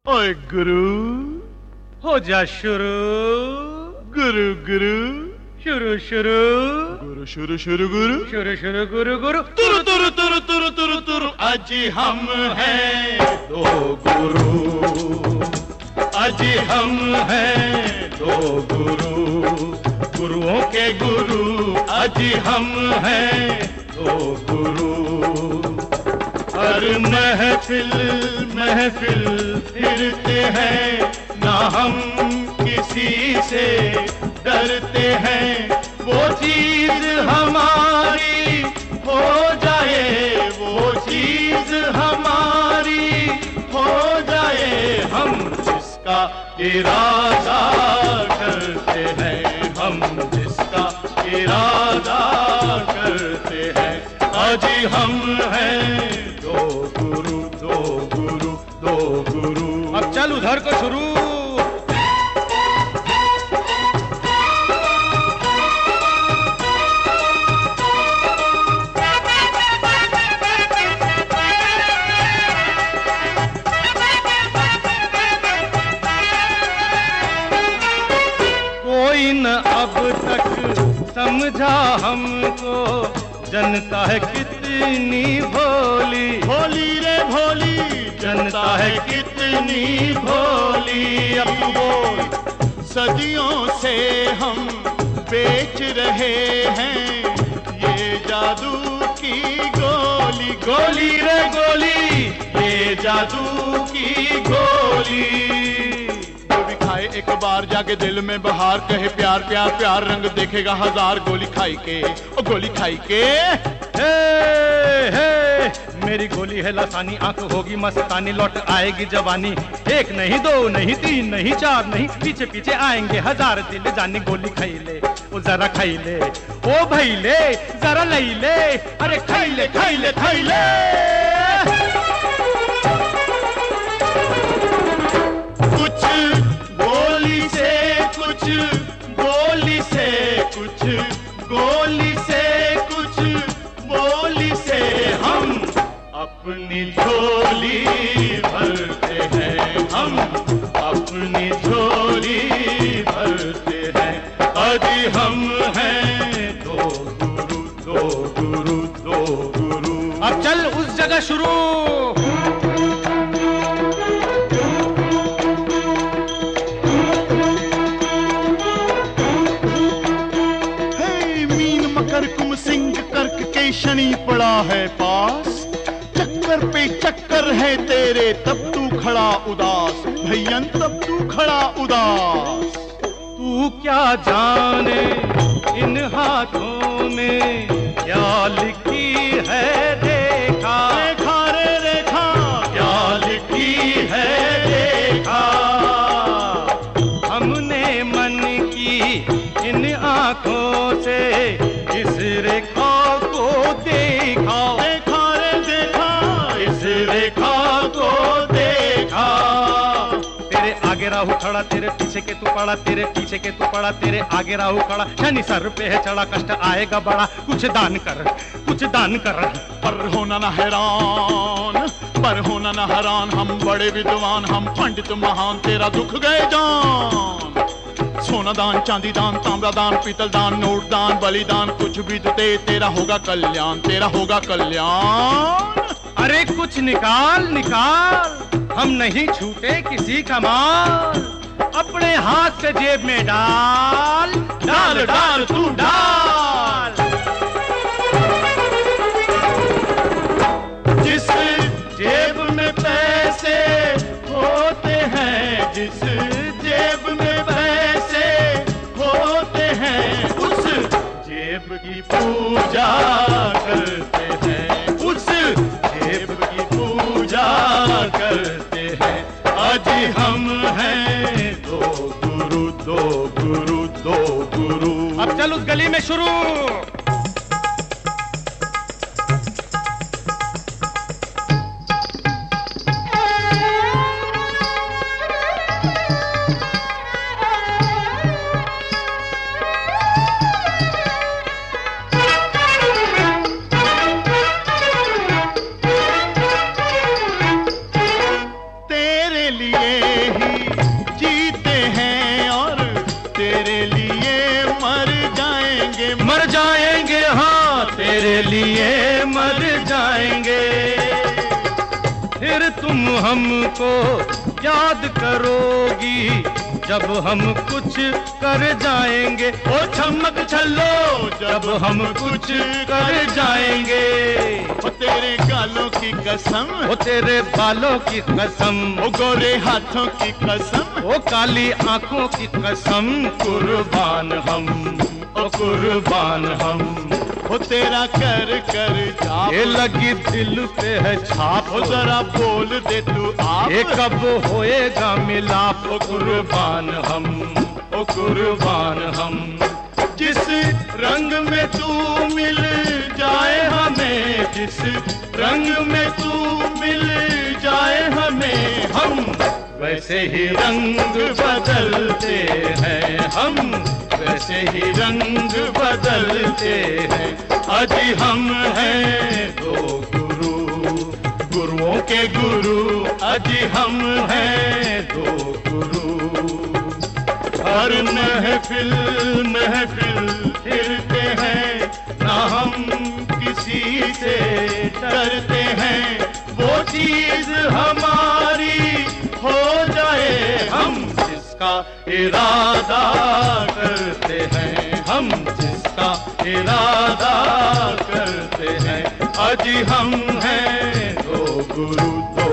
ओए गुरु हो जा शुरू, गुरु गुरु शुरू शुरू, गुरु शुरू शुरू गुरु शुरू शुरू गुरु गुरु, तुरु तुरु तुरु तुरु तुरु तुरु। आज हम हैं दो गुरु, आज हम हैं दो गुरु, गुरुओं के गुरु आज हम हैं दो गुरु। हर महफिल महफिल फिरते हैं, ना हम किसी से डरते हैं। वो चीज हमारी हो जाए, वो चीज हमारी हो जाए, हम जिसका इरादा करते हैं, हम जिसका इरादा करते हैं। आज हम हैं दो गुरु, दो गुरु, दो गुरु। अब चल उधर को शुरू। कोई न अब तक समझा हमको, जनता है कितनी भोली, भोली रे भोली, जनता है कितनी भोली। अब तू बोल। सदियों से हम बेच रहे हैं ये जादू की गोली, गोली रे गोली, ये जादू की गोली। जो भी खाए एक बार जाके दिल में बहार, कहे प्यार प्यार प्यार, रंग देखेगा हजार गोली खाई के, ओ गोली खाई के। हे हे मेरी गोली है लसानी, आंख होगी मस्तानी, लौट आएगी जवानी। एक नहीं दो नहीं तीन नहीं चार नहीं, पीछे पीछे आएंगे हजार दिल जानी। गोली खाई ले ओ जरा खाई ले, ओ भाई ले जरा लई ले, अरे खाई ले खाई ले खाई ले। कुछ गोली से कुछ गोली से कुछ गोली से कुछ बोली से हम अपनी झोली भरते हैं, हम अपनी झोली भरते हैं। आज हम हैं दो गुरु, दो गुरु, दो गुरु। अब चल उस जगह शुरू। शनि पड़ा है पास, चक्कर पे चक्कर है तेरे, तब तू खड़ा उदास भैयन, तब तू खड़ा उदास। तू क्या जाने इन हाथों में क्या लिखी है रेखा, रेखा रे रेखा, क्या लिखी है रेखा। हमने मन की इन आंखों से इस रेखा देखा, देखा रे देखा, इस रेखा को देखा। तेरे आगे राहु खड़ा, तेरे पीछे के तू पड़ा, तेरे पीछे के तू पड़ा, तेरे आगे राहु खड़ा। शनि सर पे है चढ़ा, कष्ट आएगा बड़ा, कुछ दान कर, कुछ दान कर। पर होना न हैरान, पर होना न हैरान, हम बड़े विद्वान, हम पंडित महान, तेरा दुख गए जान। सोना दान, चांदी दान, तांबा दान, पीतल दान, नोट दान, बलिदान, कुछ भी तो दे, तेरा होगा कल्याण, तेरा होगा कल्याण। अरे कुछ निकाल निकाल, हम नहीं छूटे किसी का माल। अपने हाथ से जेब में डाल, डाल डाल तू डाल। जिस जेब में पैसे होते हैं, जिस जेब में पैसे होते हैं, उस जेब की पूजा करते हैं, उस जेब की पूजा करते हैं। आज हम हैं दो गुरु, दो गुरु, दो गुरु। अब चल उस गली में शुरू। लिए ही जीते हैं और तेरे लिए मर जाएंगे। मर जाएंगे, हाँ तेरे लिए मर जाएंगे। फिर तुम हमको याद करोगी जब हम कुछ कर जाएंगे। ओ चमक छल्लो जब हम कुछ कर जाएंगे। ओ तेरे गालों की कसम, ओ तेरे बालों की कसम, ओ गोरे हाथों की कसम, ओ काली आंखों की कसम, कुर्बान हम, ओ कुर्बान हम। ओ तेरा कर कर जाप, ये लगी दिल पे है छाप। ओ जरा बोल दे तू आप, ये कब होएगा मिलाप। ओ कुर्बान हम, ओ कुर्बान हम। जिस रंग में तू मिल जाए हमें, जिस रंग में तू मिल जाए हमें, हम वैसे ही रंग बदलते हैं हम, वैसे ही रंग बदलते हैं। अजी हम हैं दो गुरु, गुरुओं के गुरु, अजी हम हैं दो गुरु। हर महफिल महफिल फिरते हैं, ना हम किसी से डरते हैं। वो चीज हमारी हो जाए हम जिसका इरादा करते हैं, हम जिसका इरादा करते हैं। अजी हम हैं दो गुरु।